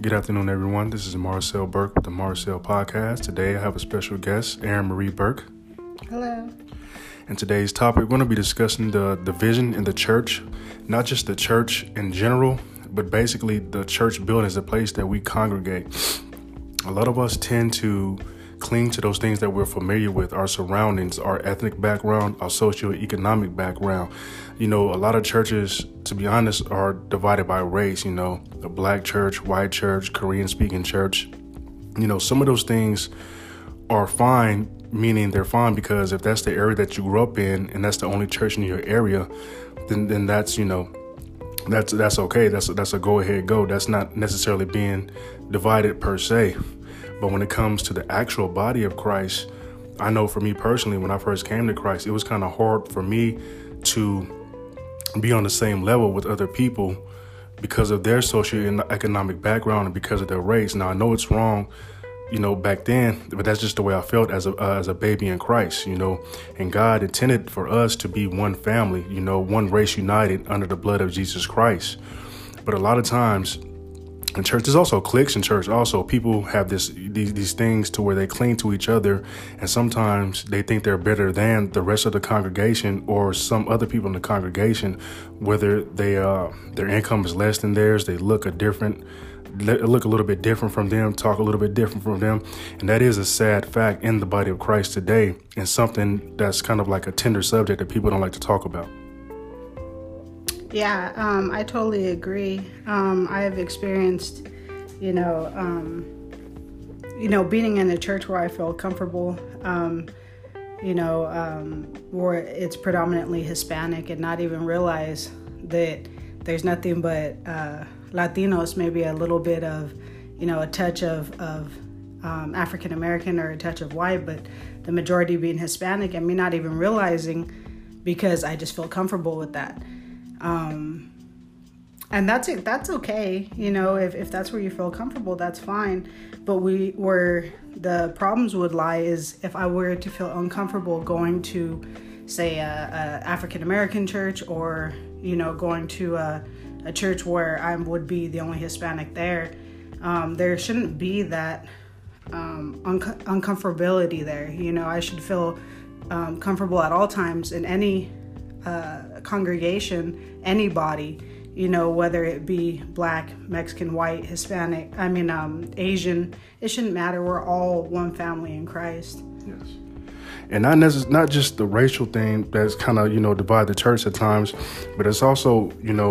Good afternoon, everyone. This is Marcel Burke with the Marcel Podcast. Today I have a special guest, Erin Marie Burke. Hello. In today's topic, we're going to be discussing the division in the church, not just the church in general, but basically the church building is a place that we congregate. A lot of us tend to cling to those things that we're familiar with, our surroundings, our ethnic background, our socioeconomic background. A lot of churches, to be honest, are divided by race, a black church, white church, Korean-speaking church. Some of those things are fine, meaning they're fine because if that's the area that you grew up in and that's the only church in your area, then that's, that's okay. That's a go-ahead go. That's not necessarily being divided per se. But when it comes to the actual body of Christ, I know for me personally, when I first came to Christ, it was kind of hard for me to be on the same level with other people because of their socioeconomic background and because of their race. Now, I know it's wrong, back then, but that's just the way I felt as a baby in Christ, and God intended for us to be one family, one race united under the blood of Jesus Christ. But a lot of times in church, there's also cliques in church. Also, people have these things to where they cling to each other, and sometimes they think they're better than the rest of the congregation or some other people in the congregation, whether their income is less than theirs, they look a little bit different from them, talk a little bit different from them. And that is a sad fact in the body of Christ today, and something that's kind of like a tender subject that people don't like to talk about. Yeah, I totally agree. I have experienced, being in a church where I feel comfortable, where it's predominantly Hispanic and not even realize that there's nothing but Latinos, maybe a little bit of, a touch of African American or a touch of white, but the majority being Hispanic, and me not even realizing because I just feel comfortable with that. And that's it. That's okay. If that's where you feel comfortable, that's fine. But where the problems would lie is if I were to feel uncomfortable going to, say, a African American church, or, going to a church where I would be the only Hispanic there. There shouldn't be that uncomfortability there. I should feel comfortable at all times in any congregation, anybody, whether it be black, Mexican, white, Hispanic, Asian. It shouldn't matter. We're all one family in Christ. Yes. And not just the racial thing that's kind of, divide the church at times, but it's also,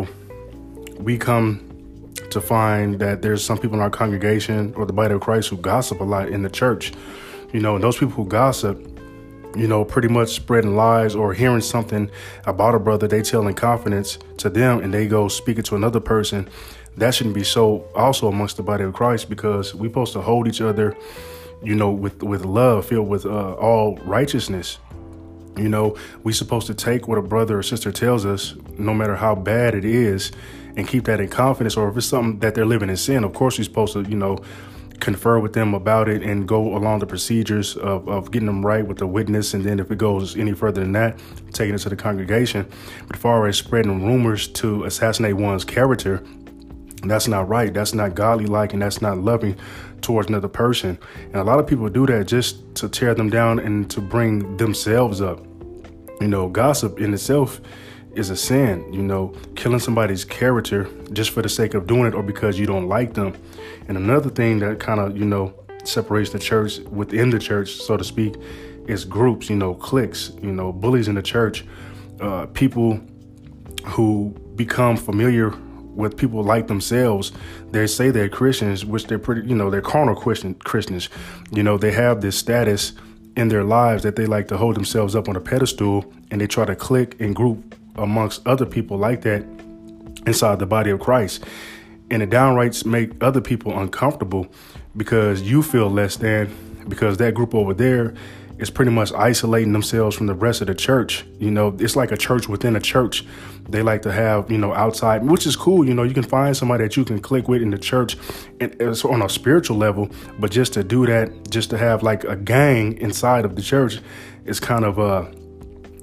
we come to find that there's some people in our congregation or the body of Christ who gossip a lot in the church, and those people who gossip, pretty much spreading lies or hearing something about a brother they tell in confidence to them and they go speak it to another person. That shouldn't be so also amongst the body of Christ, because we're supposed to hold each other, with love, filled with all righteousness. We're supposed to take what a brother or sister tells us, no matter how bad it is, and keep that in confidence. Or if it's something that they're living in sin, of course, we're supposed to, confer with them about it and go along the procedures of getting them right with the witness. And then if it goes any further than that, taking it to the congregation. But as far as spreading rumors to assassinate one's character, that's not right. That's not godly-like, and that's not loving towards another person. And a lot of people do that just to tear them down and to bring themselves up. Gossip in itself is a sin, killing somebody's character just for the sake of doing it or because you don't like them. And another thing that kind of, separates the church within the church, so to speak, is groups, cliques, bullies in the church, people who become familiar with people like themselves. They say they're Christians, which they're pretty, they're carnal Christians. They have this status in their lives that they like to hold themselves up on a pedestal, and they try to clique and group amongst other people like that inside the body of Christ. And it downright make other people uncomfortable because you feel less than, because that group over there is pretty much isolating themselves from the rest of the church. It's like a church within a church. They like to have, outside, which is cool. You can find somebody that you can click with in the church and it's on a spiritual level. But just to do that, just to have like a gang inside of the church is kind of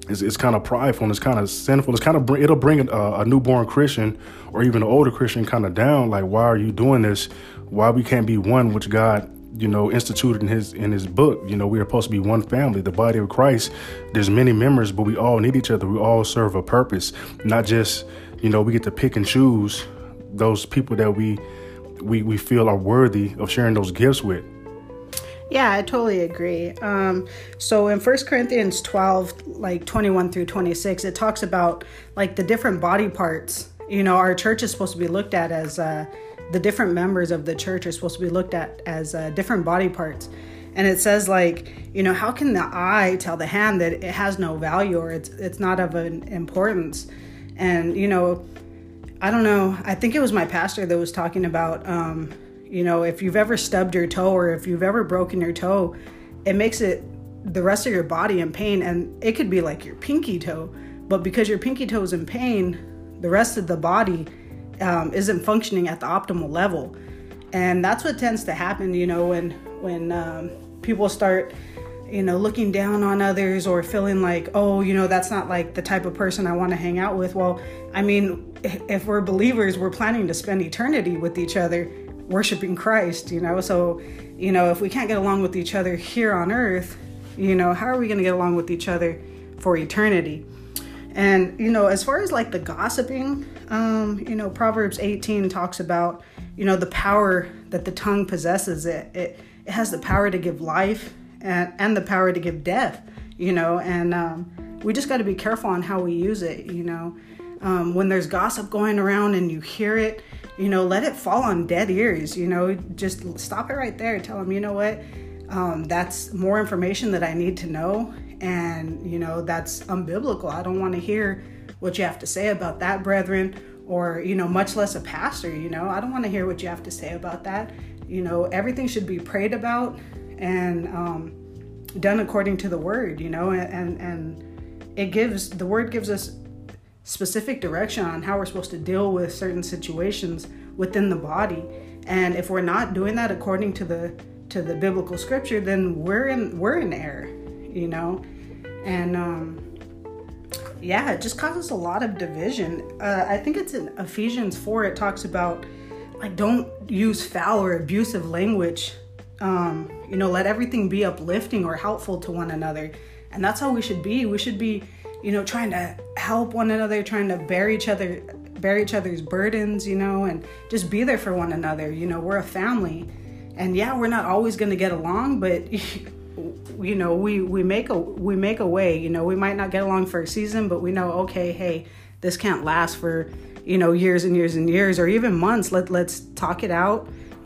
it's kind of prideful and it's kind of sinful. It's kind of it'll bring a newborn Christian or even an older Christian kind of down. Like, why are you doing this? Why we can't be one, which God, instituted in his book. We are supposed to be one family, the body of Christ. There's many members, but we all need each other. We all serve a purpose, not just, we get to pick and choose those people that we feel are worthy of sharing those gifts with. Yeah, I totally agree. So in 1 Corinthians 12, like 21 through 26, it talks about like the different body parts. Our church is supposed to be looked at as the different members of the church are supposed to be looked at as different body parts. And it says like, how can the eye tell the hand that it has no value or it's not of an importance? And, I don't know. I think it was my pastor that was talking about, if you've ever stubbed your toe or if you've ever broken your toe, it makes the rest of your body in pain. And it could be like your pinky toe, but because your pinky toe is in pain, the rest of the body isn't functioning at the optimal level. And that's what tends to happen, when people start, looking down on others or feeling like, oh, that's not like the type of person I want to hang out with. Well, I mean, if we're believers, we're planning to spend eternity with each other, worshiping Christ, so, if we can't get along with each other here on earth, how are we going to get along with each other for eternity? And, as far as like the gossiping, Proverbs 18 talks about, the power that the tongue possesses. It has the power to give life and the power to give death, and we just got to be careful on how we use it. When there's gossip going around and you hear it, let it fall on dead ears, just stop it right there. Tell them, what, that's more information that I need to know. And, that's unbiblical. I don't want to hear what you have to say about that, brethren, or, much less a pastor. I don't want to hear what you have to say about that. Everything should be prayed about and done according to the word, and the word gives us specific direction on how we're supposed to deal with certain situations within the body. And if we're not doing that according to the biblical scripture, then we're in error, and it just causes a lot of division. I think it's in Ephesians 4. It talks about like, don't use foul or abusive language. Let everything be uplifting or helpful to one another. And that's how we should be. We should be, trying to help one another, trying to bear each other's burdens, and just be there for one another. We're a family, and we're not always going to get along, but we make a way. We might not get along for a season, but we know, okay, hey, this can't last for years and years and years, or even months. Let's talk it out,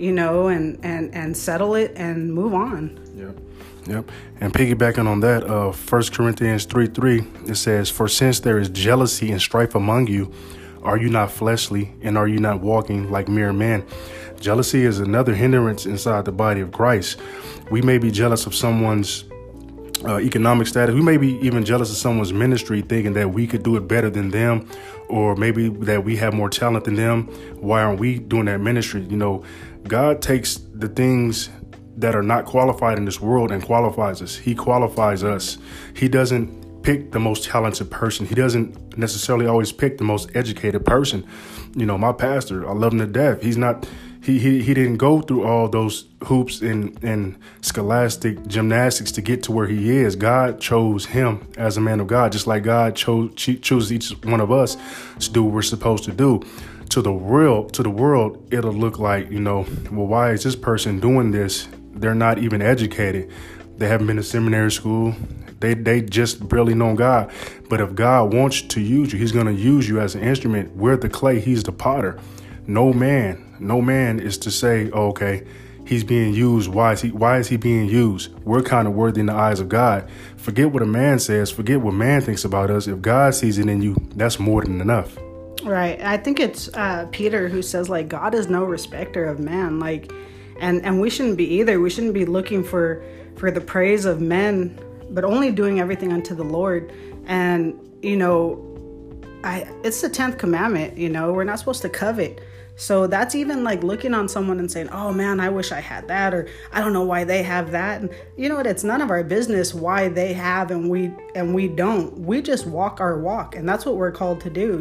and settle it and move on. Yep. And piggybacking on that, 1 Corinthians 3:3, it says, "For since there is jealousy and strife among you, are you not fleshly, and are you not walking like mere men?" Jealousy is another hindrance inside the body of Christ. We may be jealous of someone's economic status. We may be even jealous of someone's ministry, thinking that we could do it better than them, or maybe that we have more talent than them. Why aren't we doing that ministry? God takes the things that are not qualified in this world and qualifies us. He qualifies us. He doesn't pick the most talented person. He doesn't necessarily always pick the most educated person. My pastor, I love him to death. He's not, he didn't go through all those hoops and scholastic gymnastics to get to where he is. God chose him as a man of God, just like God chooses each one of us to do what we're supposed to do. To the world, it'll look like, well, why is this person doing this? They're not even educated. They haven't been to seminary school. They just barely know God. But if God wants to use you, he's going to use you as an instrument. We're the clay. He's the potter. No man is to say, oh, okay, he's being used. Why is he being used? We're kind of worthy in the eyes of God. Forget what a man says. Forget what man thinks about us. If God sees it in you, that's more than enough. Right. I think it's Peter who says, like, God is no respecter of man. Like, and we shouldn't be either. We shouldn't be looking for the praise of men, but only doing everything unto the Lord. And, it's the 10th commandment, we're not supposed to covet. So that's even like looking on someone and saying, oh man, I wish I had that, or I don't know why they have that. And you know what? It's none of our business why they have and we don't. We just walk our walk, and that's what we're called to do.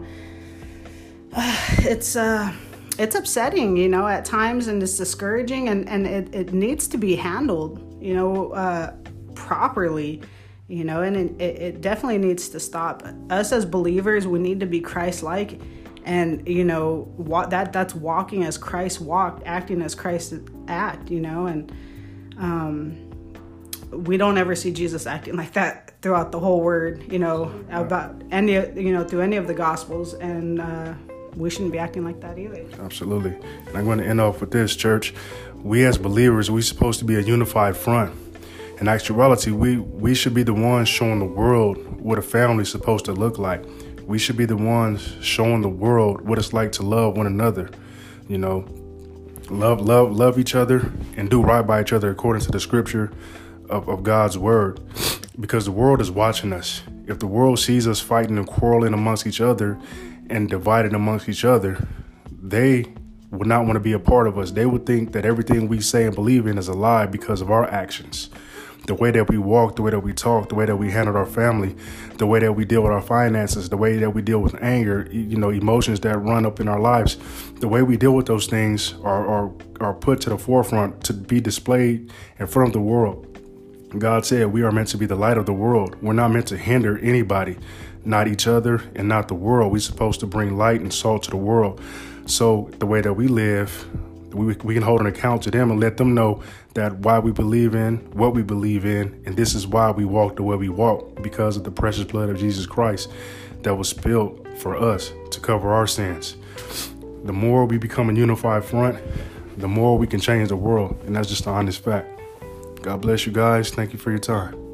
It's upsetting, at times, and it's discouraging, and it needs to be handled, properly. And it definitely needs to stop. Us as believers, we need to be Christ-like. And, that's walking as Christ walked, acting as Christ act, and we don't ever see Jesus acting like that throughout the whole word, about through any of the Gospels. And we shouldn't be acting like that either. Absolutely. And I'm going to end off with this, church. We as believers, we're supposed to be a unified front. In actuality, we should be the ones showing the world what a family's supposed to look like. We should be the ones showing the world what it's like to love one another, love each other and do right by each other according to the scripture of God's word, because the world is watching us. If the world sees us fighting and quarreling amongst each other and divided amongst each other, they would not want to be a part of us. They would think that everything we say and believe in is a lie because of our actions. The way that we walk, the way that we talk, the way that we handle our family, the way that we deal with our finances, the way that we deal with anger, emotions that run up in our lives, the way we deal with those things are put to the forefront to be displayed in front of the world. God said we are meant to be the light of the world. We're not meant to hinder anybody, not each other and not the world. We're supposed to bring light and salt to the world. So the way that we live, we can hold an account to them and let them know that why we believe in what we believe in. And this is why we walk the way we walk, because of the precious blood of Jesus Christ that was spilled for us to cover our sins. The more we become a unified front, the more we can change the world. And that's just the honest fact. God bless you guys. Thank you for your time.